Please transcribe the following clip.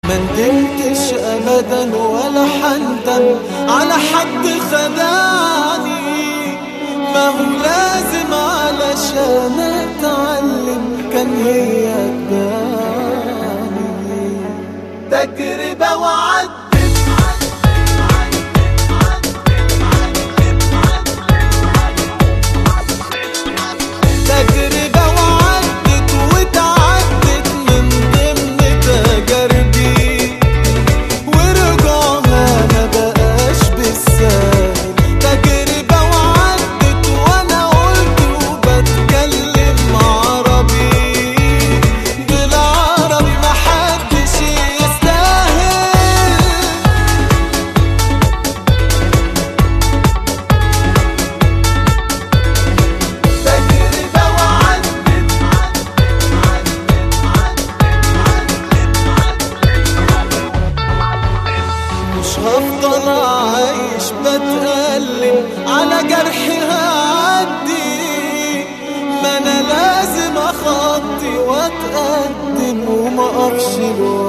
ما ندمتش ابدا ولا حندم على حد خدعني، ما هو لازم علشان اتعلم كان هي تباني. تجربة وعدت هفضل عايش بتألم على جرحي هعدي، ما انا لازم اخطي واتقدم وما اقفش